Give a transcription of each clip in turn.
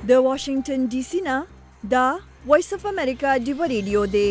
د واشنگټن ډي سي نه دا وایس اف امریکا ډیو ریډیو دی.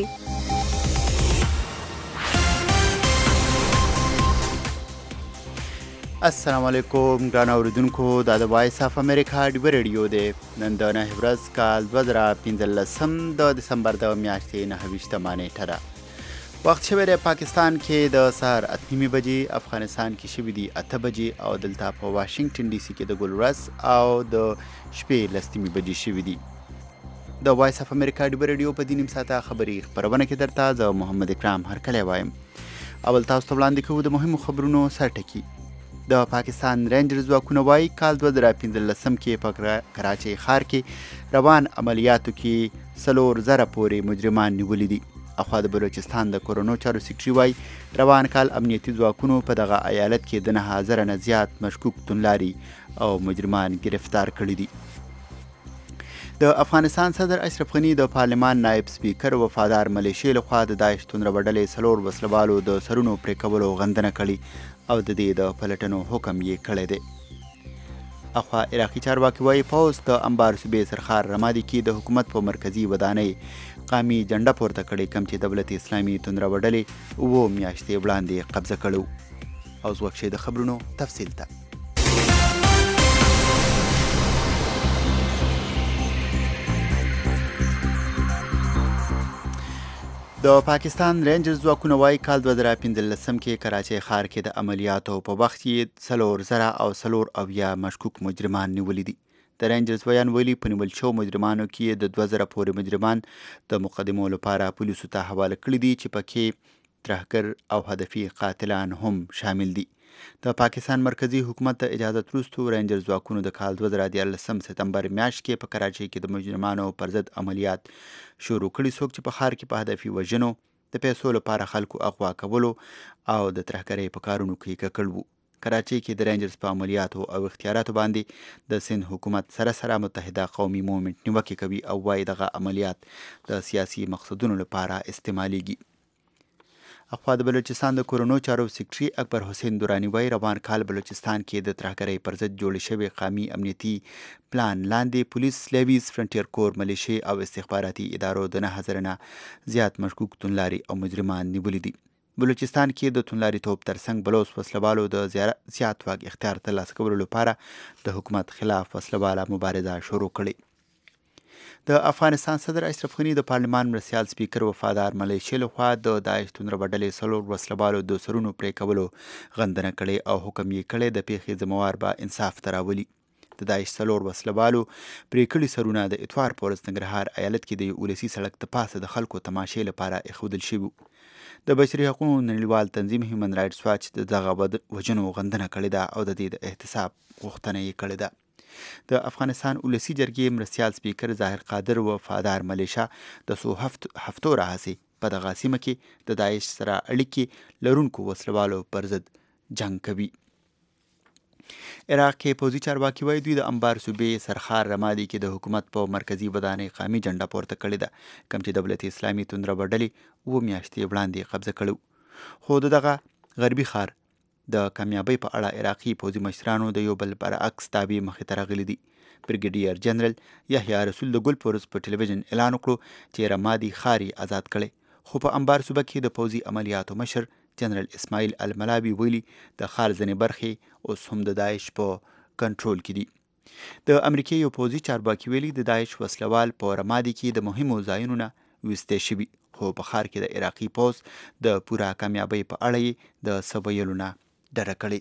السلام علیکم ګران اوریدونکو، دا د وایس اف امریکا ډیو ریډیو دی. نن د 9 ورځ کال 2015 د دسمبر د میاشتې 29 نیټه ده. وخت شوی دی پاکستان کې د سهار 8:30 بجې، افغانستان کې شوي دي 8 بجې او دلته په واشنگټن ډي سي کې د ګل ورځ او د شپې 10:30 بجې شوي دي. د وایس اف امریکا ډیو ریډیو په دې نیم ساعته خبري خپرونه کې درته زه محمد اکرام هرکلی وایم. اول تاسو ته وړاندې کوو د مهمو خبرونو سرټکي. د پاکستان رینجر ځواکونه وایي کال 2015 کې په کراچۍ ښار کې روان عملیاتو کې 4,000 پورې مجرمان نیولي دي. اخوا د بلوچستان د کورونو چارو سکرټري وایي روان کال امنیتي ځواکونو په دغه ایالت کې د 9,000 نه زیات مشکوک توندلاري او مجرمان گرفتار کړي دي. د افغانستان صدر اشرف غني د پارلمان نائب سپیکر وفادار ملیشې لخوا د داعش توندره ډلې 4 وسلوالو د سرونو پرې کولو غندنه کړې او د دې د پلټنو حکم یې کړی دی. اخوا عراقي چارواکي وایي پوځ د انبار صوبې سرخار رمادي کې د حکومت په مرکزي ودانۍ قامي جنډه پورته کړې، کوم چې دولت اسلامي توندره ډلې 7 میاشتې وړاندې قبضه کړو. او اوس وخت د خبرونو تفصیل ته. د پاکستان رینجر ځواکونه وایي کال 2015 کې کراچۍ ښار کې د عملیاتو په وخت کې 4,000 او 4 مشکوک مجرمان نیولي دي. د رینجرز ویان ویلي په نیول شوو مجرمانو کې د 2,000 پورې مجرمان د مقدمو لپاره پولیسو ته حواله کړي دي چې پکې ترهګر او هدفي قاتلان هم شامل دي. د پاکستان مرکزی حکومت د اجازت وروسته رینجر ځواکونو د کال 2014 سپتمبر میاشت کې په کراچۍ کې د مجرمانو پر ضد عملیات شروع کړي، څوک چې په ښار کې په هدفي وژنو، د پیسو لپاره خلکو اغوا کولو او د ترهګرۍ په کارونو کې ککړ وو. کراچۍ کې د رینجرز په عملیاتو او اختیاراتو باندې د سند حکومت سره متحده قومي مومنټ نیوکې کوي او وایي دغه عملیات د سیاسي مقصدونو لپاره استعمالیږي. اخوا د بلوچستان د کورونو چارو سکرټري اکبر حسین درانی وایي روان کال بلوچستان کې د ترهګرۍ پر ضد جوړې شوې قومي امنیتي پلان لاندې پولیس، لیویز، فرنټیر کور، ملیشې او استخباراتي ادارو د 9,000 نه زیات مشکوک توندلاري او مجرمان نیولي دي. بلوچستان کې د توندلاري توپ ترڅنګ بلوچ وسلوالو د زیات واک اختیار ترلاسه کولو لپاره د حکومت خلاف وسلواله مبارزه شروع کړې. د افغانستان صدر اشرف غني د پارلمان مرستیال سپیکر وفادار ملیشې لخوا د داعش توندره ډلې 4 وسلوالو د سرونو پرې کولو غندنه کړې او حکم یې کړی د پیښې ذموار به انصاف ته راولي. د داعش 4 وسلوالو پرې کړي سرونه د اتوار په ورځ ننګرهار ایالت کې د ولسي سړک د پاسه د خلکو تماشې لپاره ایښودل شوي. د بشري حقوقو نړیوال تنظیم هیومن رایټس واچ د دغه وژنو غندنه کړې ده او د دې د احتساب غوښتنه یې کړې ده. د افغانستان ولسي جرګې مرستیال سپیکر ظاهر قادر وفادار ملیشه د څو هفتو راهیسې په دغه سیمه کې د داعش سره اړیکې لرونکو وسلوالو پر ضد جنګ کوي. عراق کې پوځي چارواکي وایي دوی د انبار صوبې سرخار رمادي کې د حکومت په مرکزي ودانۍ قامي جنډه پورته کړې ده، کوم چې دولت اسلامي توندره ډلې 7 میاشتې وړاندې قبضه کړو. خو دغه غربي ښار د کامیابۍ په اړه عراقي پوځي مشرانو د یو بل برعکس دعوې مخې ته راغلي دي. بریګیډیر جنرال یحیی رسول د ګل پورز په ټلویزیون اعلان وکړو چې رمادي ښار یې آزاد کړی، خو په انبار صوبه کې د پوځي عملیاتو مشر جنرال اسماعیل الملابي ویلي د ښار ځینې برخې اوس هم د داعش په کنټرول کې دي. د امریکې یو پوځي چارواکي ویلي د داعش وسلوال په رمادي کې د مهمو ځایونو نه ویستې شوي، خو په ښار کې د عراقي پوځ د پوره کامیابۍ په اړه یې د څه ویلو نه ډډه کړې.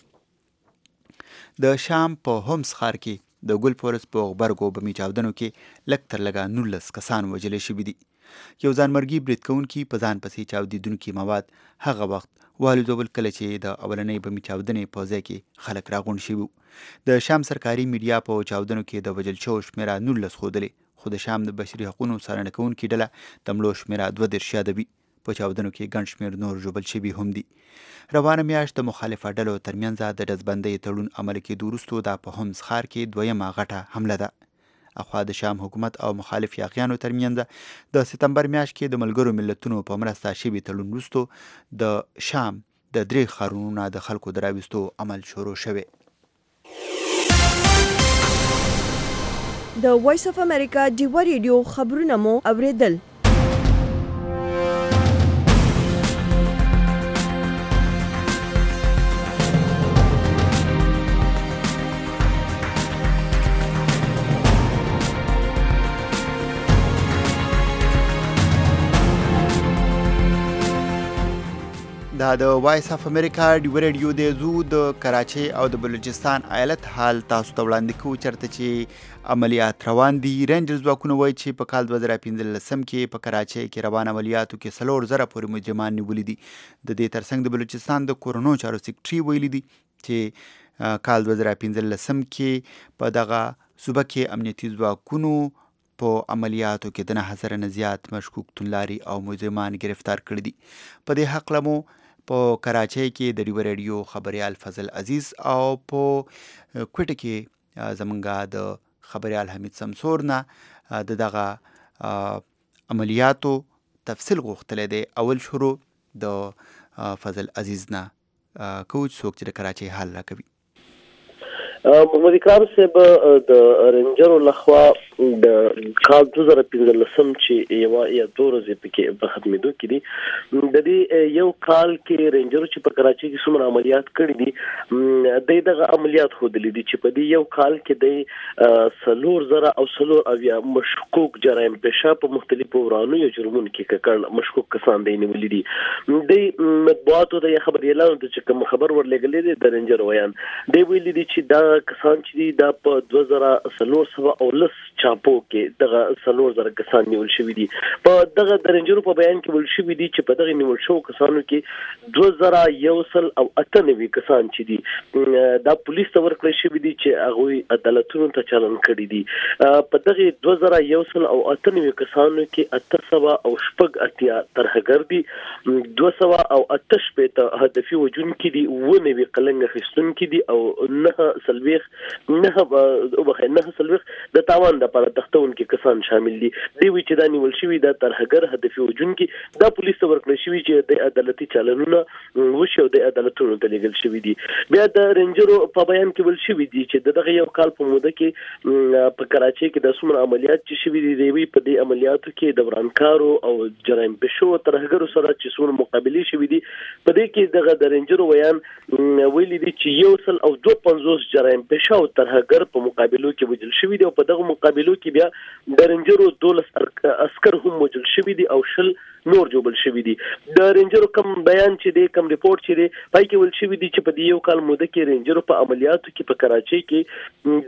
د شام په هومس ښار کې د ګل پورس په غبرګو بمي چاودنو کې لږ تر لږه 19 کسان وژل شوي دي. یو ځانمرګي برید کوونکي په ځان پسې چاودېدونکي مواد هغه وخت والوځول کله چې د اولنۍ بمي چاودنې په ځای کې خلک راغونډ شوي. د شام سرکاري میډیا په چاودنو کې د وژل شوو شمېره 19 ښودلې، خو د شام د بشري حقوقو څارنه کوونکې ډله د مړو شمېره 32 یادوي. په چاودنو کې ګڼ شمېر نور ژوبل شوي هم دي. روانه میاشت د مخالفه ډلو ترمنځ د ډزبندۍ تړون عمل کېدو وروسته دا په هومس ښار کې 2مه غټه حمله ده. اخوا د شام حکومت او مخالف یاغیانو ترمنځ د سپتمبر میاشت کې د ملګرو ملتونو په مرسته شوي تړون وروسته د شام د 3 ښارونو نه د خلکو د راویستو عمل شروع شوی. د وایس اف امریکا ډیوا ریډیو خبرونه مو اوریدل. دا د وایس اف امریکا ډیوا ریډیو دی. زو د کراچۍ او د بلوچستان ایالت حال تاسو ته وړاندې کوو چېرته چې عملیات روان دي. رینجر ځواکونه وایي چې په کال 2015 کې په کراچۍ کې روان عملیاتو کې 4,000 پورې مجرمان نیولي دي. د دې ترڅنګ د بلوچستان د کورونو چارو سکرټري ویلي دي چې کال 2015 کې په دغه صوبه کې امنیتي ځواکونو په عملیاتو کې د 9,000 نه زیات مشکوک توندلاري او مجرمان گرفتار کړي دي. په دې هکله مو په کراچۍ کې د ډیوا ریډیو خبریال فضل عزیز او په کوټه کې زمونږ د خبریال حمید سمسور نه دغه عملیاتو تفصیل غوښتلی دی. اول شروع د فضل عزیز نه کوو چې څوک چې د کراچۍ حال راکوي. محمد اکرام صاحب د رینجرو لخوا د کال 2015 چې یوه یا دوه ورځې پکې په ختمېدو کې دي. د دې یو کال کې رینجرو چې په کراچۍ کې څومره عملیات کړي دي د دغه عملیات ښودلي دي چې په دې یو کال کې د 4,000 او 4,000 مشکوک جرایم پیشه په مختلفو ورانیو جرمونو کې ککړ مشکوک کسان دی نیولي دي. د مطبوعاتو د خبریالانو ته چې کوم خبر ورلېږلی دی د رینجر ویان دی ویلي دي چې دا کسان چې دي دا په 2,410 چاپو کې دغه 4,000 کسان نیول شوي دي. په دغه د رینجرو په بیان کې ویل شوي دي چې په دغه نیول شوو کسانو کې 2,198 کسان چې دي دا پولیس ته ورکړل شوي دي چې هغوی عدالتونو ته چالان کړي دي. په دغه 2,198 کسانو کې 880 ترهګر دي، 288 هدفي وژونکي دي، 90 قلنګ اخیستونکي دي او 9 د تاوان لپاره تختونکي کسان شامل دي. دی وی چې دا نیول شوي دا ترهګر هدفي وژونکي دا پولیس ته ورکړل شوي چې د عدالتي چالانونه وشي او د عدالتونو ته لیږل شوي دي. بیا د رینجرو په بیان کې ویل شوي دي چې دغه یو کال په موده کې په کراچۍ کې د څومره عملیات چې شوي دي دوی په دې عملیاتو کې د ورانکارو او جرایم پیشو ترهګرو سره چې څومره مقابلې شوي دي په دې کې دغه د رینجرو ویان ویلي دي چې 152 جرایم پیشه او ترهګر په مقابلو کې وجل شوي دي او په دغه مقابلو کې بیا د رینجرو 12 عسكر هم وجل شوي دي او 10 نور جوړل شوي دي. د رینجرو کم بیان چې دی کم ریپورت چې دی پای کې ول شوي دي چې په دې یو کال موده کې رینجرو په عملیاتو کې په کراچۍ کې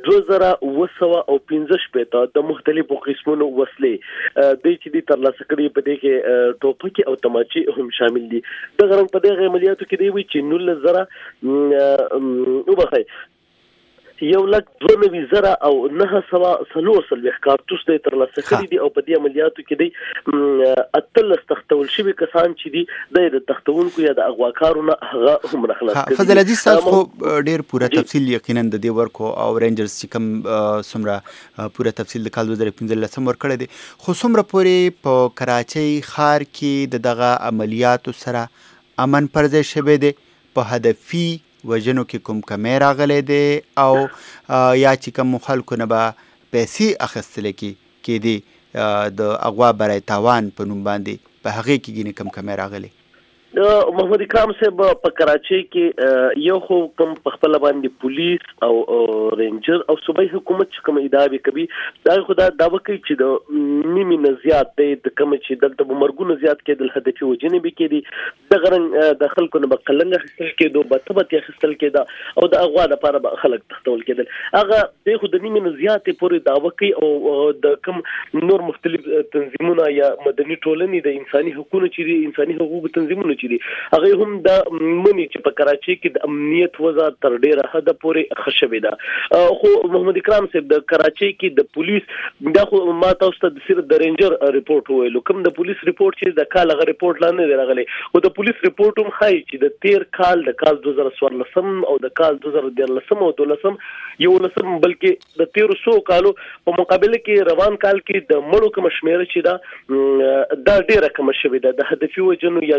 2,915 د مختلفو قسمونو وسلې د چې دي ترلاسه کړي په دې کې ټوپکې او تماچې هم شامل دي. دغه رنګ په دغه عملیاتو کې دی وی چې 19,000 وبخای 1,92,000 او 940 کارتوس د ترلاسه کړي دي او په دې عملیاتو کې دی 18 تختول شوي کسان چې دي د تختونکو یا د اغواکارو نه هغه هم خلاص کړي. فضل عزیز تاسو ډېر پوره تفصیل یقینا د دې ورکو او رینجرز چې کوم څومره پوره تفصیل د کال 2015 ورکړی دی خو څومره پورې په کراچۍ ښار کې د دغه عملیاتو سره امن پرځای شوی دی په هدفي وژنو کې کوم کمی راغلی دی او یا چې کوم خلکو نه به پیسې اخیستلی کېدې د اغوا برای تاوان په نوم باندې په هغې کې ګینې کوم کمی راغلی؟ محمد اکرام صاحب په کراچۍ کې یو خو کوم په خپل باندې پولیس او رینجر او صوبایي حکومت چې کوم ادعاوې کوي دا خو دا دعوه کوي چې د نیمې نه زیات دی د کوم چې دلته به مرګونه زیات کېدل هدفي وژنې به کېدي دغه رنګ د خلکو نه به قلنګ اخیستل کېدو بتبتې اخیستل کېده او د اغوا لپاره به خلک تختول کېدل. هغه دی خو د نیمې نه زیاتې پورې دعوه کوي او د کوم نور مختلف تنظیمونه یا مدني ټولنې د انساني حقوقو چې دي انساني حقوقو تنظیمونه چې دي هغه هم د منی چې په کراچۍ کې د امنیت وضع تر ډیره حد پورې ښه شوې ده. خو محمد اکرام صاحب د کراچۍ کې د پولیس دا خو ما تاسو ته صرف د رینجر ریپورت وویلو کوم د پولیس ریپورت چې د کال هغه ریپورت لا نه دی راغلی او د پولیس ریپورت هم ښایي چې د تیر کال د کال 2014 او د کال 2013 او 2011 بلکې د 1300 کالو په مقابله کې روان کال کې د مړو کوم شمیره چې دا ډیره کم شوې ده د هدفي وژنو یا د نورو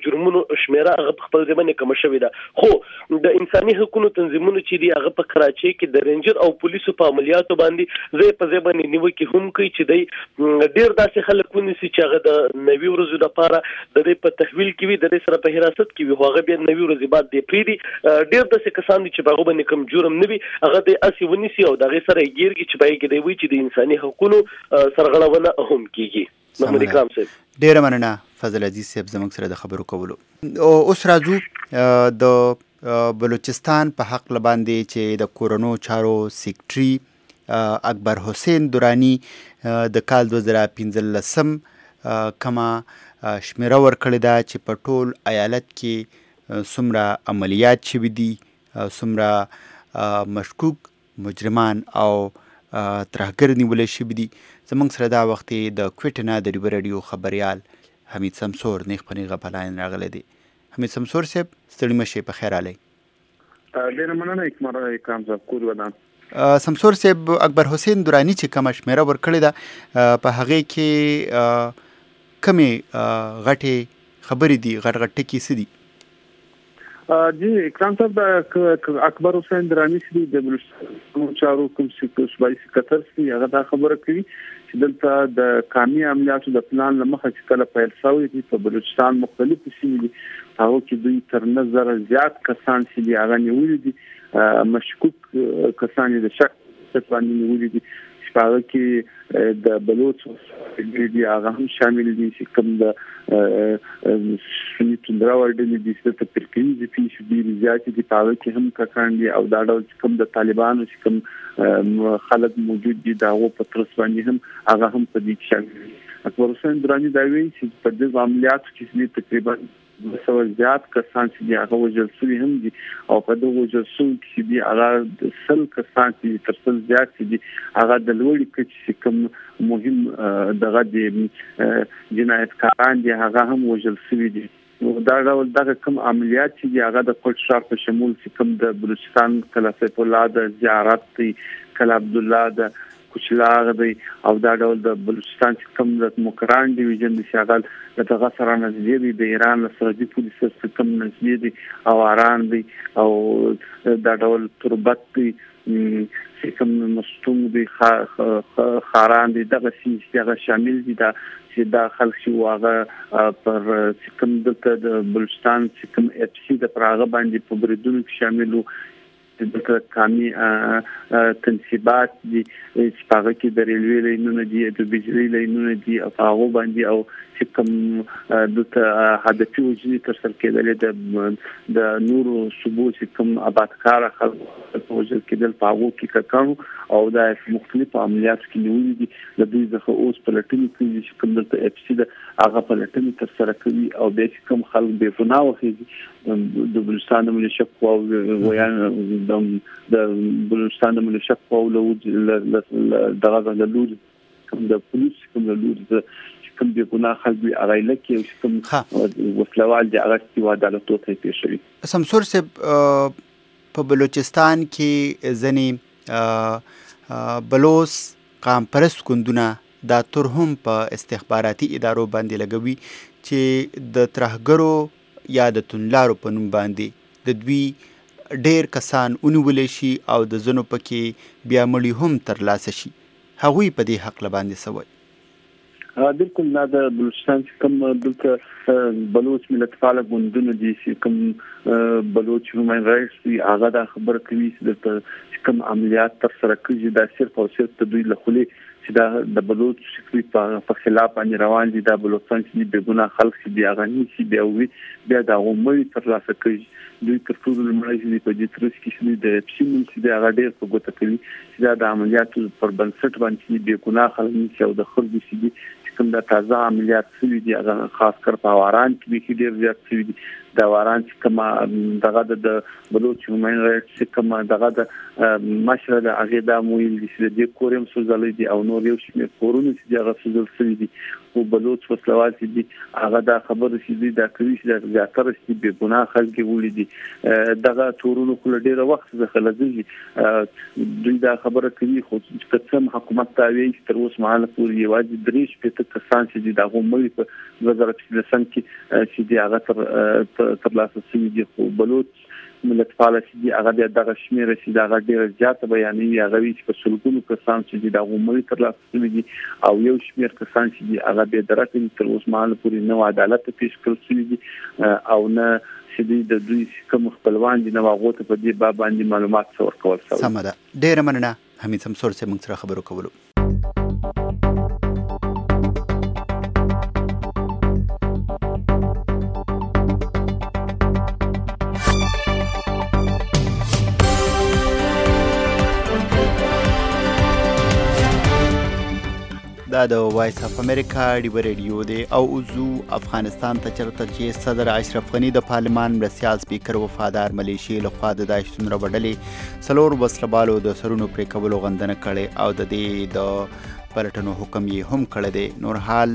جرمونو شمیره هغه په خپل ځای باندې کمه شوې ده. خو د انساني حقوقو تنظیمونو چې دي هغه په کراچۍ کې د رینجر او پولیسو په عملیاتو باندې ځای په ځای باندې نیوکې هم کوي چې دی ډیر داسې خلک ونیسي چې هغه د 90 ورځو لپاره د دې په تحویل کې وي، د دې سره په حراست کې وي، هغه بیا 90 ورځې بعد دی پریدي. ډیر داسې کسان دي چې په هغه باندې کوم جرم نه وي هغه د اسی ونیسي او دغه سره ګیرږي چې پای کې دی وي چې د انساني حقوقو سرغړونه هم کیږي. محمد اکرام صاحب ډیره مننه فضل عزیز صاحب زموږ سره د خبرو کولو. اوس راځو د بلوچستان په حق لباندې چې د کورونو چارو سیکرټري اکبر حسین درانی د کال 2015 کما شمیره ورکړې ده چې په ټول ایالت کې څومره عملیات شوي دي، څومره مشکوک مجرمان او ترهګر نیولای شوي دي. زموږ سره دا وخت د کوټې نه د ریور رادیو خبریال حمید سمسور نیغ په نیغه په لاین راغلی دی. حمید سمسور صاحب ستړي مه شئ، په خیر راغلی. ډېره مننه اکرام صاحب، کور ودان. سمسور صاحب، اکبر حسین درانی چې کومه شمیره ورکړې ده په هغې کې کمې غټې خبرې دي، غټ ټکي څه دي؟ جی اکرام صاحب، اکبر حسین درانی چې د بلوچستان چارو کوم صوبایي سکرټر سي هغه دا خبره کوي چې دلته د قومي عملیاتو د پلان لمخه چې کله پیل شوی دي په بلوچستان مختلفو سیمو دي، هغه کې دوی تر 9,000 زیات کسان چې دي هغه نیولي دي، مشکوک کسان د شک باندې نیولي دي. هغه کې د بلوچ دي هغه هم شامل دي چې کوم د سنی توندرا ورډلې دي چې په ترکیې پیښې دي زیات دي، هغه کې هم کسان دي او دا ډول کوم د طالبانو چې کوم خلک موجود دي دا و په ترڅ باندې هم هغه هم په دې کې شامل دي. اکبر حسین درانی دا وایي چې په دې عملیاتو کې تقریبا 200 زیات کسان چې هغه وژل شوي هم دي او په دغه وژل شوي کې دي هغه 100 کسان چې تر 100 زیات دي هغه د لوړې کچې کوم مهم دغه د جنایتکاران دي هغه هم وژل شوي دي. دا ډول دغه کوم عملیات چې هغه د کوټ شهر په شمول چې کوم د بلوچستان کلا سیف الله د زیارت دی، کلا عبد الله د کوچلاغ دی او دا ډول د بلوچستان چې کوم د مکران ډیویژن د شغال دغه سره نږدې دي، د ایران سره د پولیس سره کوم نږدې دي او اران دي او دا ډول تربت دي چې کوم مستوم دي خاران دي، دغه چې شامل دي دا چې دا خلک شي واغه پر کوم د بلوچستان چې کوم اف سي د پراغه باندې په بریدونو کې شامل وو. د قومي تنصیبات دي چې هغه کې د ریلوي لینونه دي، د بجلی لینونه دي او هغه باندې او چې کوم د هدفي وجني تر سره کېدل د نورو صوبو چې کوم آبادکار خلک وجل کېدل په هغه کې کړو او دا مختلف عملیات کې نیولې دي. د دوی ځخه اوس په لټنې کې چې کوم د اف سي د هغه په لټنې تر سره کوي او د کوم خلک بے ګناه وخیږي د بلوچستان د ملي شک او ویان د بلوچستان د ملي شک او دغه د لور کوم د پولیس کوم د لور کوم بے ګناه خلک وي هغه لکه کوم وسلوال دي هغه چې عدالت ته پیښوي. سمسور صاحب، په بلوچستان کې ځنې بلوچ قام پرست ګوندونه دا تر هم په استخباراتي ادارو باندې لګوي چې د ترهګرو یا د توندلارو په نوم باندې د دوی ډیر کسان ونیولی شي او د ځینو پکې بیا مړي هم ترلاسه شي. هغوی په دې حق باندې څه وایي؟ بالکل نه، د بلوچستان کوم دلته بلوچ ملت فعال ګوندونه دي چې کوم بلوچ هیومن رائټس دي هغه دا خبره کوي چې دلته کوم عملیات تر سره کوي دا صرف او صرف د دوی له خولې چې دا د بلوچ شکري په خلاف باندې روان دي، دا بلوچستان چې بے ګناه خلک چې بیا غني چې بیا وي بیا دا عمومي ترلاسه کوي. دوی تر ټولو لومړی چې په دې ترڅ کې چې د اپسیمون چې هغه ډېر په ګوته کوي چې دا د عملیاتو پر بنسټ باندې بے ګناه خلک چې او د خلکو چې کوم د تازه عملیات شوي دي هغه خاص کر په واران کې ډېر زیات شوي دي، د واران چې کومه دغه د بلوچ هیومن رائټس کومه دغه د مشره د هغه د مویل چې د کوریم سوزلې دي او نور یو شمېر کورونه چې دغه سوزل شوی دي او بلوچ وسلوال چې دي هغه د خبرو چې دي د کوي چې د زیاتره چې به ګناه خلک ولیدي دغه تورونو کول ډیره وخت ځخه لږی دوی دا خبره کوي خو چې څم حکومت تاوی تر اوسه مهاله پورې یوازې درې شپږ کسان چې دغه ملي په 2013 کې چې دی هغه تر لاسه شوی دي خو بلوچ ملت فعال چې هغه دغه شمیره چې دغه ډیره زیاته بیانوي هغه وی چې په سلګونو کسان چې دغه ملي تر لاسه شوی دي او یو شمیر کسان چې هغه به درته تر اوسه مهاله پورې نو عدالت پیښ کړل شوی دي او نه چې د دوی کوم خپلوان دي نو هغه ته په دې باب باندې معلومات ورکول شوی. سم ده، ډیره مننه حمید سمسور سره موږ سره خبرو کولو. دا د وایس اف امریکا ډیو ریډیو دی او اوزو افغانستان ته چرته چې صدر اشرف غنی د پارلمان مرستیال سپیکر وفادار ملیشي لخوا د داعش څومره وډلې څلور وسلوالو د سرونو پرې کولو غندنه کړې او د دې د پلټنو حکم یې هم کړی دی. نور حال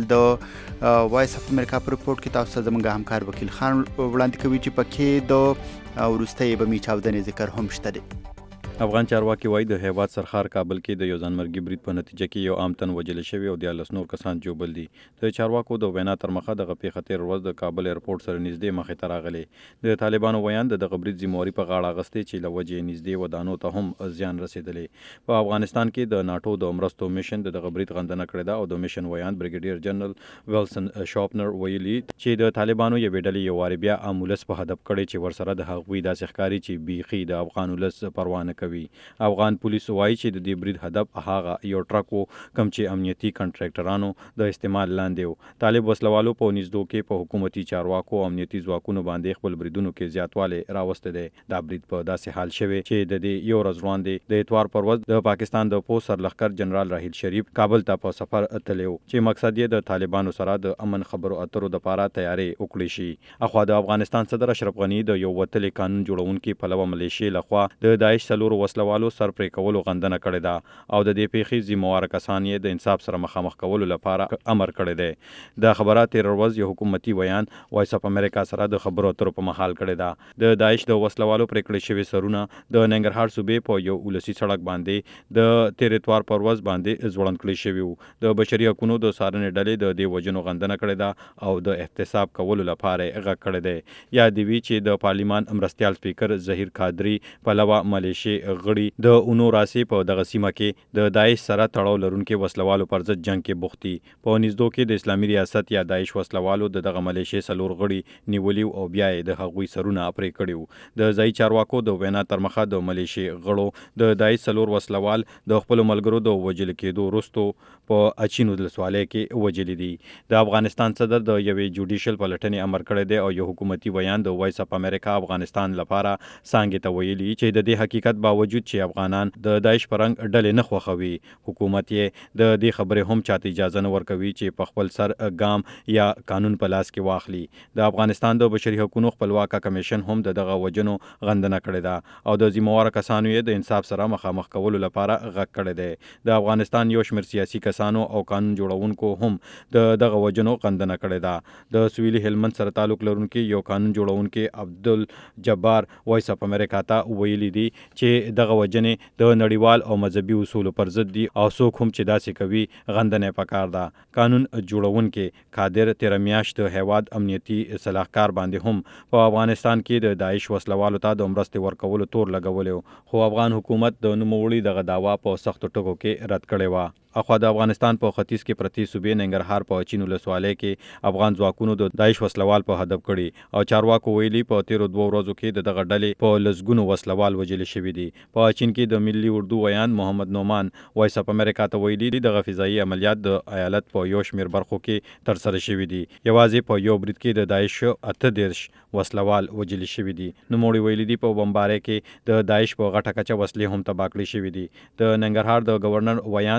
د وایس اف امریکا په رپورټ کې تاسو زموږ همکار وکیل خان وړاندې کوي چې پکې د وروستۍ بمي چاودنې ذکر هم شته دی. افغان چارواکي وایي د هیواد سرخار کابل کې د یو ځانمرګي برید په نتیجه کې یو عام تن وژل شوی او 14 نور کسان جوبل دي. د چارواکو د وینا تر مخه دغه پیښه تیر ورځ د کابل ایرپورټ سره نږدې مخې ته راغلی. د طالبانو ویان دغه برید ذمہواري په غاړه اخیستې چې له وجې نږدې ودانو ته هم زیان رسېدلی. په افغانستان کې د ناټو د مرستو میشن دغه برید غندنه کړې ده او د میشن ویان بریګیډیر جنرال ویلسن شاپنر ویلي چې د طالبانو یوې ډلې یو واري بیا امولس په هدف کړی چې ورسره د هغوی داسې ښکاري چې بیخي د افغان ولس پروا نه کوي. افغان پولیس وایي چې د دې برید هدف هغه یو ټرک و کوم چې امنیتي کنټراکټرانو د استعمال لاندې و. طالب وسلوالو په نږدو کې په حکومتي چارواکو او امنیتي ځواکونو باندې خپل بریدونو کې زیاتوالی راوستی دی. دا برید په داسې حال شوی چې د دې یو ورځ وړاندې د اتوار پر ورځ د پاکستان د پوځ سرلښکر جنرال راحیل شریف کابل ته په سفر تللی و چې مقصد یې د طالبانو سره د امن خبرو اترو دپاره تیاري وکړي شي. اخوا د افغانستان صدر اشرف غنی د یو وتلي قانون جوړونکي پلوه ملیشې لخوا د داعش څلورو وسلوالو سر پرې کولو غندنه کړې ده او د دې پیښې ذمہوار کسان یې د انصاف سره مخامخ کولو لپاره امر کړی دی. دا خبره تیر ورځ یو حکومتي ویان وایس اف امریکا سره د خبرو اترو په مهال کړې ده. د داعش د وسلوالو پرې کړې شوي سرونه د ننګرهار صوبې په یو ولسي سړک باندې د تیر اتوار پر ورځ باندې ځوړند کړی شوي وو. د بشري حقوقو د څارنې ډلې د دې وژنو غندنه کړې ده او د احتساب کولو لپاره یې غږ کړی دی. یاد وي چې د پارلمان مرستیال سپیکر ظهیر قادري پلوه ملیشې غړي د اونو راسي په دغه سیمه کې د داعش سره تړاو لرونکي وسلوالو پر ضد جنگ کې بوخت دي. په نږدو کې د اسلامي ریاست یا داعش وسلوالو دغه ملیشې څلور غړي نیولي او بیا یې د هغوی سرونه پرې کړي وو. د ځایي چارواکو د وینا تر مخه د ملیشې غړو د داعش څلور وسلوال د خپلو ملګرو د وژل کېدو وروستو په اچین ولسوالۍ کې وژلي دي. د افغانستان صدر د یوې جوډیشل پلټنې امر کړی دی او یو حکومتي ویان د وایس اف امریکا افغانستان لپاره څانګې ته ویلي چې د دې حقیقت باوجود چې افغانان د داعش په رنګ ډلې نه خوښوي، حکومت یې د دې خبرې هم چاته اجازه نه ورکوي چې په خپل سر ګام یا قانون په لاس کې واخلي. د افغانستان د بشري حقوقو خپلواکه کمیشن هم دغه وژنو غندنه کړې ده او د ذمہوار کسانو یې د انصاف سره مخامخ کولو لپاره غږ کړی دی. د افغانستان یو شمېر سیاسي کسانو او قانون جوړونکو هم دغه وژنو غندنه کړې ده. د سویلي هلمند سره تعلق لرونکي یو قانون جوړونکي عبدالجبار وایس اف امریکا ته ویلي دي چې دغه وژنې د نړیوال او مذهبي اصولو پر ضد دي او څوک هم چې داسې کوي غندنه پکار ده. قانون جوړونکي قادر تیر میاشت د هیواد امنیتي صلاحکار باندې هم په افغانستان کې د داعش وسلوالو ته د مرستې ورکولو تور لګولی خو افغان حکومت د نوموړي دغه دعوا په سختو ټکو کې رد کړې وه. اخوا د افغانستان په ختیځ کې پرتې صوبې ننګرهار په اچین ولسوالۍ کې افغان ځواکونو د داعش وسلوال په هدف کړي او چارواکو ویلي په تیرو 2 ورځو کې دغه ډلې په لسګونو وسلوال وژل شوي دي. په اچین کې د ملي اردو ویان محمد نومان وایس اف امریکا ته ویلي دغه فضایي عملیات د ایالت په یو شمېر برخو کې ترسره شوي دي. یوازې په یو برید کې د داعش 38 وسلوال وژل شوي دي. نوموړي ویلي دي په بمبارۍ کې د داعش په غټه کچه وسلې هم تباه کړې شوي دي. د ننګرهار د گورنر ویان عطاءالله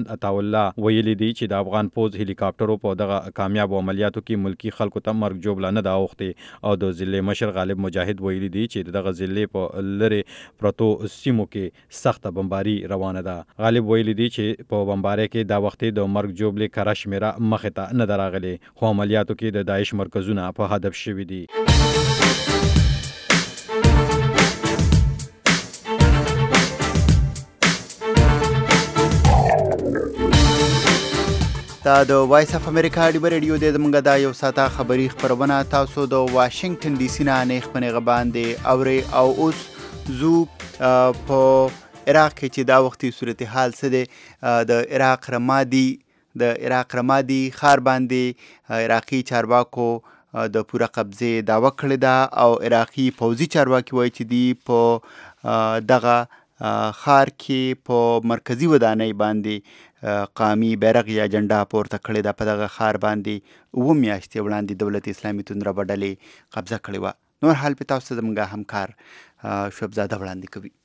الله ویلي دي چې د افغان پوز هلیکاپټرو په دغه کامیاب عملیاتو کې ملکی خلکو ته مرګ جوړه نه دا اوختي او د ضلع مشر غالب مجاهد ویلي دي چې دغه ضلع په لری پرتو سیمو کې سخته بمباري روانه ده. غالب ویلي دي چې په بمبارۍ کې دا وخت د مرګ جوړې کره شمیره مخې ته نه دراغلي خو عملیاتو کې د داعش مرکزونه په هدف شوي دي. دا د وایس اف امریکا ډیبر ریډیو د زمونږ دا یو ساته خبري خبرونه تاسو د واشنگټن ډي سي نه نه خبرونه غباندې اوري او اوس زو په عراق کې چې دا وختي صورتحال څه دی د عراق رمادي خار باندې عراقي چارواکو د پوره قبضه داوا کړې ده او عراقي پوځي چارواکي وایي چې دی په دغه خار کې په مرکزی ودانۍ باندې قومي بیرغ یا جنډا پورته کړې ده. په دغه خار باندې 9 میاشتې وړاندې دولت اسلامي توندره ډلې قبضه کړې وه. نور حال په تاسو زموږ همکار شعبزاده وړاندې کوي.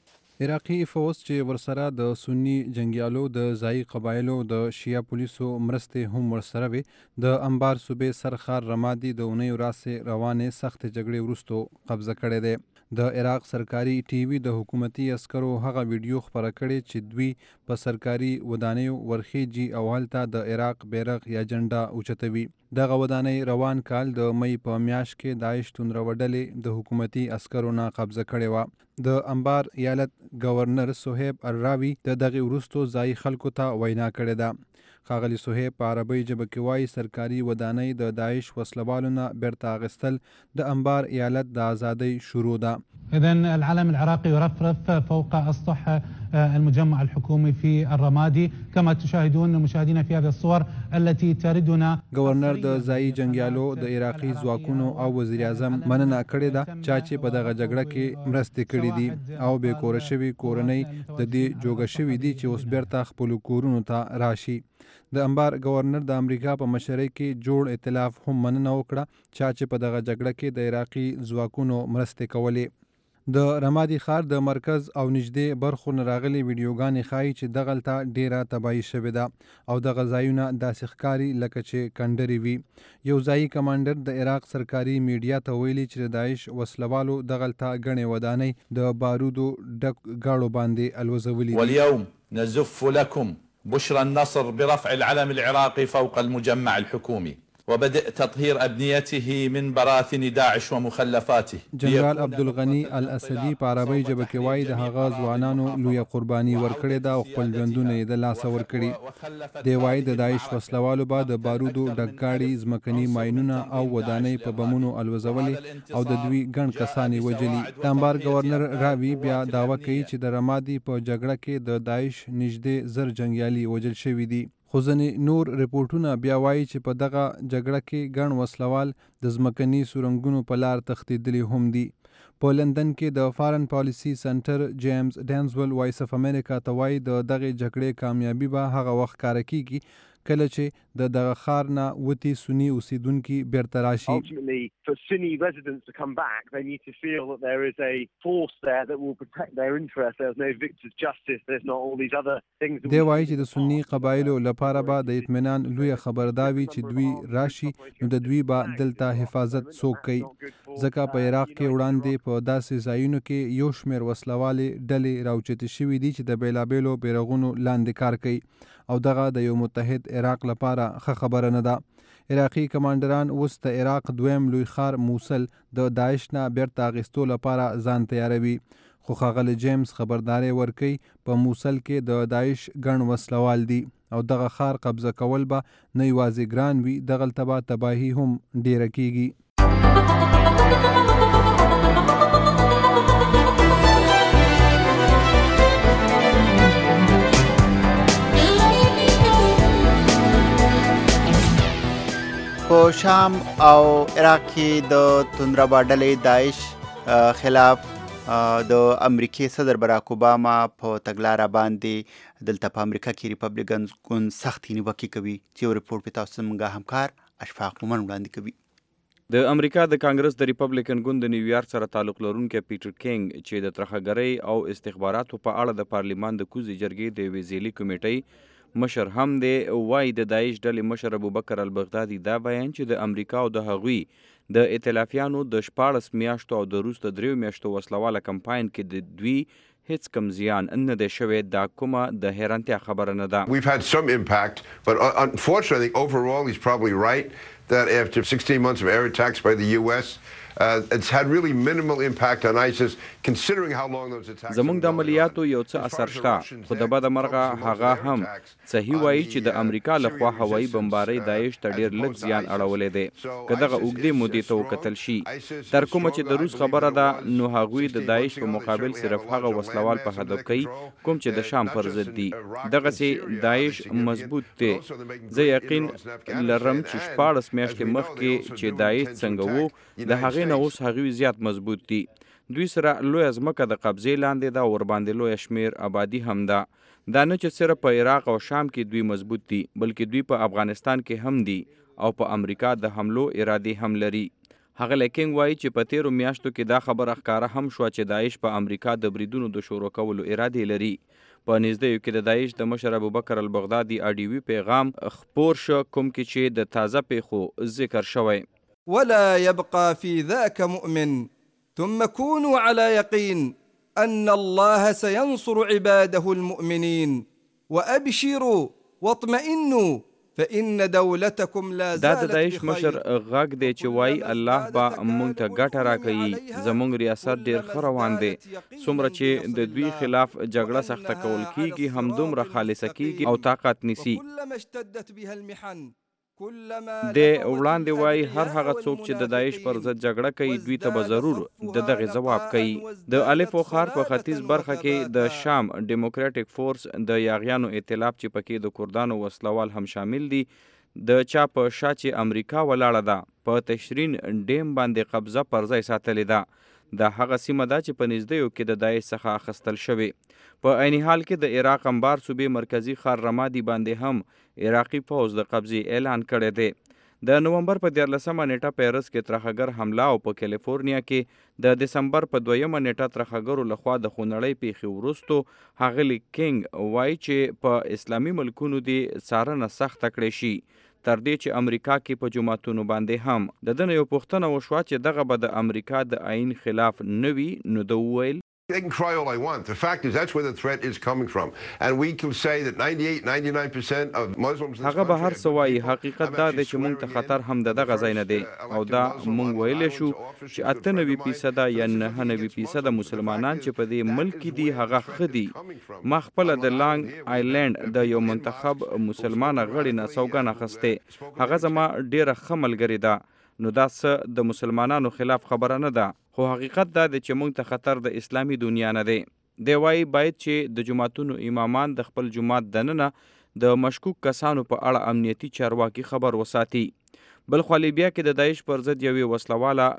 عراقي فوج چې ورسره د سنی جنگیالو د ځایي قبایلو د شیعه پولیسو مرستې هم ورسره وي د انبار صوبې سرخار رمادي د اونۍ ورځې روانې سخت جګړې وروستو قبضه کړې ده. د عراق سرکاري ټي وي د حکومتي عسکرو هغه ویډیو خبره کړې چې دوی په سرکاري ودانیو ورخیجي او هلته د عراق بیرغ یا جنډا اوچتوي. دغه ودانۍ روان کال د مې په میاشت کې داعش توندره ډلې د حکومتي عسکرو نه قبضه کړې وه. د انبار ایالت گورنر صهیب الراوي د دغه وروستو ځای خلکو ته وینا کړې ده. ښاغلي صهیب په عربي ژبه کې وایي سرکاري ودانۍ د داعش وسلوالو نه بیرته اخیستل د انبار ایالت د ازادۍ شروع ده. إذن العلم العراقي يرفرف فوق أسطح المجمع الحكومي في الرمادي كما تشاهدون مشاهدينا في هذه الصور التي تردنا. گورنر د ځایي جنگیالو د عراقي ځواکونو او وزیر اعظم مننه کړې ده چې په دغه جګړه کې مرستې کړې دي او بې کوره شوي کورنۍ د دې جوګه شوي دي چې اوس بیرته خپلو کورونو ته راشي. د انبار گورنر د امریکا په مشرۍ کې جوړ ائتلاف هم مننه وکړه چې په دغه جګړه کې د عراقي ځواکونو مرستې کولې. د رمادي خار د مرکز او نږدې برخو نه راغلي ویډیوګانې ښایي چې دغلته ډیره تباهي شوې ده او دغه ځایونه داسې ښکاري لکه چې کندرې وي. یو ځایي کمانډر د عراق سرکاري میډیا ته ویلي چې د داعش وسلوالو دغلته ګڼې ودانۍ د بارودو ډک ګاړو باندې الوزولي دي. واليوم نزف لكم بشرى النصر برفع العلم العراقي فوق المجمع الحكومي وبدء تطهير أبنيته من براثن داعش ومخلفاته. جنرال عبدالغني الاسدي په عربي ژبه کې وایي د هغه ځوانانو لویه قرباني ورکړې ده او خپل ژوندونه یې د لاسه ورکړي. دی وایي د داعش وسلوالو به د بارودو ډکګاړي ځمکني ماینونه او ودانۍ په بمونو الوزولې او د دوی ګڼ کسان یې وجلي. د انبار گورنر راوي بیا دعوه کوي چې د رمادي په جګړه کې د داعش نږدې 1000 جنګیالي وجل شوي دي. خو ځینې نور رپورټونه بیا وایي چې په دغه جګړه کې ګڼ وسلوال د ځمکني سورنګونو په لار تښتېدلي هم دي. په لندن کې د فارن پالیسي سنټر جیمز ډینزول وایس اف امریکا ته وایي د دغه جګړې کامیابي به هغه وخت ښکاره کیږي کله چې د دغه ښار نه وتي سني اوسیدونکي بیرته راشي. Ultimately, for Sunni residents to come back, they need to feel that there is a force there that will protect their interests. There's no victor's justice. There's not all these other things. دی وایي چې د سني قبایلو لپاره به د اطمینان لویه خبرداوي چې دوی راشي نو د دوی به دلته حفاظت څوک کوي. ځکه په عراق کې وړاندې په داسې ځایونو کې یو شمېر وسلوالې ډلې راوچتې شوي دي چې د بیلابیلو بیرغونو لاندې کار کوي او دغه د یو متحد عراق لپاره ښه خبره نه ده. عراقي کمانډران اوس د عراق دویم لوی ښار موصل د داعش نه بیرته اخیستو لپاره ځان تیاروي. خو ښاغلی جیمز خبرداری ورکوي په موصل کې د داعش ګڼ وسلوال دي او دغه ښار قبضه کول به نه یوازې ګران وي دغلته به تباهي هم ډیره کیږي. په شام او عراق کې د توندره ډلې داعش خلاف د امریکای صدر براک اوباما په تګلاره باندې دلته په امریکا کې ریپبلیکن ګوند سختې نیوکې کوي چې یو ریپورټ په تاسو زموږ همکار اشفاق مومن وړاندې کوي. د امریکا د کانګرس د ریپبلیکن ګوند د نیویارک سره تعلق لرونکي پیټر کینګ چې د ترهګرۍ او استخباراتو په اړه د پارلیمان د کوزي جرګې د وزیري کمیټې مشر هم دی وایي د داعش ډلې مشر ابوبکر البغدادي دا بیان چې د امریکا او د هغوی د ائتلافیانو د 14 میاشتو او د وروسته 3 میاشتو وسلواله کمپاین کې د دوی هیڅ کم زیان نه دی شوی دا کومه د حیرانتیا خبره نه ده. We've had some impact, but unfortunately overall he's probably right that after 16 months of air attacks by the US it's had really minimal impact on ISIS considering how long those attacks. زمونږ د عملیاتو یو څه اثر شته خو د بده مرغه هغه هم صحیح وایي چې د امریکا لخوا هوایي بمبارۍ داعش ته ډیر لږ زیان اړولی دی که دغه اوږدې مودې ته وکتل شي تر کومه چې د روس خبره ده نو هغوی د داعش په مقابل صرف هغه وسلوال په هدف کوي کوم چې د شام پر ضد دي دغسې داعش مضبوط دی زه یقین لرم چې 14 میاشتې مخکې چې داعش څنګه وو د هغې نه اوس هغوی زیات مضبوط دي دوی سره لویه ځمکه د قبضې لاندې ده او ورباندې لویه شمیر آبادي هم ده دا نه چې صرف په عراق او شام کې دوی مضبوط دي بلکې دوی په افغانستان کې هم دي او په امریکا د حملو ارادې هم لري هغه لیکینګ وایي چې په تیرو میاشتو کې دا خبره ښکاره هم شوه چې داعش په امریکا د بریدونو د شروع کولو ارادې لري په نږدېیو کې د داعش د مشر ابوبکر البغدادي آډیوي پیغام خپور شو کوم کې چې د تازه پیښو ذکر شوی ولا يبقى في ذاك مؤمن ثم كونوا على يقين أن الله سينصر عباده المؤمنين وأبشروا واطمئنوا فإن دولتكم لا زالت دا د داعش مشر غږ دی چې وایي الله به موږ ته ګټه راکوي زموږ ریاست ډېر ښه روان دی څومره چې د دوی خلاف جګړه سخته کول کیږي همدومره خالصه کیږي او طاقت نیسي د وړاندې وایي هر هغه څوک چې د داعش پر ضد جګړه کوي دوی ته به ضرور د دغې ځواب کوي د الف و خار په ختیځ برخه کې د شام ډیموکراټک فورس د یاغیانو ائتلاف چې پکې د کردانو وسلوال هم شامل دي د چا په شا چې امریکا ولاړه ده په تشرین ډیم باندې قبضه پر ځای ساتلې ده دا هغه سیمه ده چې په نږدېیو کې د داعش څخه اخیستل شوې په عین حال کې د عراق انبار صوبې مرکزی ښار رمادي باندې هم عراقي پوځ د قبضې اعلان کړی دی د نومبر په 14مه نیټه پیرس کې ترهګر حمله او په کیلیفورنیا کې د دسمبر په 2مه نیټه ترهګرو لخوا د خونړۍ پیښې وروستو ښاغلي کینګ وایي چې په اسلامي ملکونو دې څارنه سخته کړې شي تر دې چې امریکا کې په جوماتونو باندې هم د ده نه یو پوښتنه وشوه چې دغه به د امریکا د آئین خلاف نه وي نو ده وویل They can cry all I want. The fact is that's where the threat is coming from. And we can say that 98-99% of Muslims هغه به هر څه وایي حقیقت دا دی چې موږ ته خطر هم د دغه ځای نه دی او دا موږ ویلی شو چې 98% یا 99% مسلمانان چې په دې ملک کې دي هغه ښه دي ما خپله د لانګ آیلینډ د یو منتخب مسلمانه غړي نه سوګند اخیستې هغه زما ډیره ښه ملګرې ده نو دا څه د مسلمانانو خلاف خبره نه ده خو حقیقت دا دی چې موږ ته خطر د اسلامي دنیا نه دی دی وایي باید چې د جوماتونو امامان د خپل جومات دننه د مشکوک کسانو په اړه امنیتي چارواکي خبر وساتي بل خوا لیبیا کې د داعش پر ضد یوې وسلواله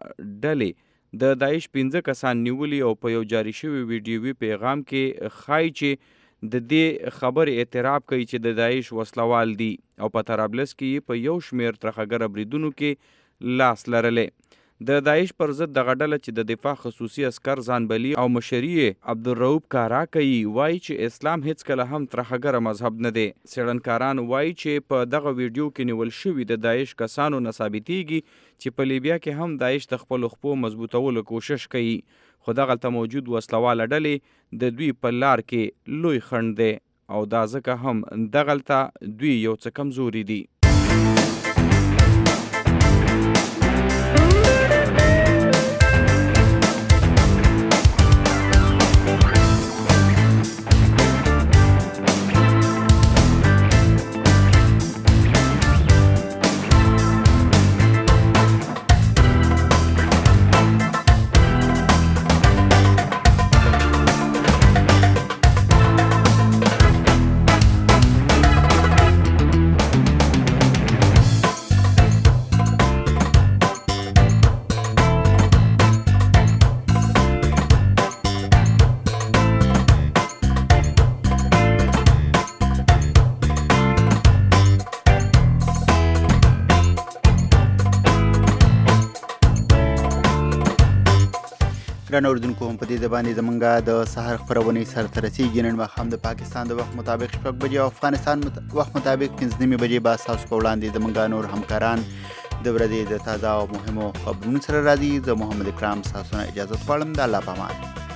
ډلې د داعش 15 کسان نیولي او په یو جاري شوي ویډیوي پیغام کې ښایي چې د دې خبرې اعتراف کوي چې د داعش وسلوال دي او په طرابلس کې په یو شمیر ترهګره بریدونو کې لاس لرلې د داعش پر ضد دغه ډله چې د دفاع خصوصي عسکر ځانبلي او مشري عبدالرؤوف کارا کوي وایي چې اسلام هیڅکله هم ترهګره مذهب نه دی څېړنکاران وایي چې په دغه ویډیو کې نیول شوي د داعش کسانو نه ثابتېږي چې په لیبیا کې هم داعش د خپلو خپو مضبوطولو کوشش کوي خو دغلته موجود وسلواله ډلې د دوی په لار کې لوی خنډ دی او دا ځکه هم دغلته دوی یو څه کمزوري دي درنو اردوونکو هم په دې د باندې زمونږ د سهار خپرونې سرته رسیږي. نن ماښام د پاکستان د وخت مطابق 6 بجې او افغانستان وخت مطابق 5 بجې به ستاسو په وړاندې زمونږ نور همکاران د ورځې د تازه او مهمو خبرونو سره راځي. زه محمد اکرام ستاسو نه اجازه غواړم. د الله په امان.